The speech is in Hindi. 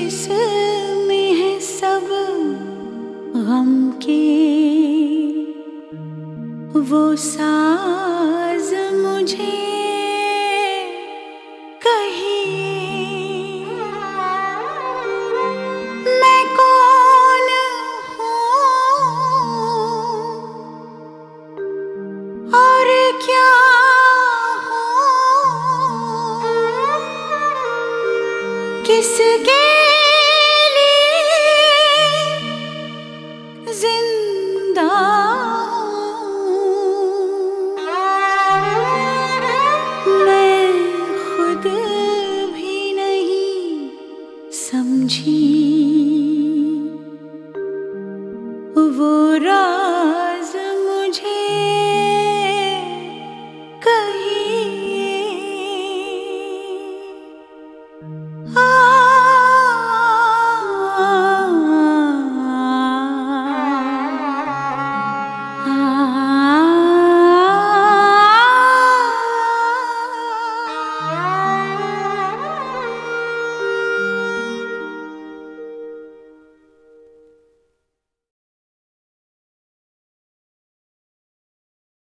जिसमें है सब गम के वो साज मुझे कहिए, मैं कौन हूँ और क्या हूँ, किसके लिए जिंदा समझी वो रात।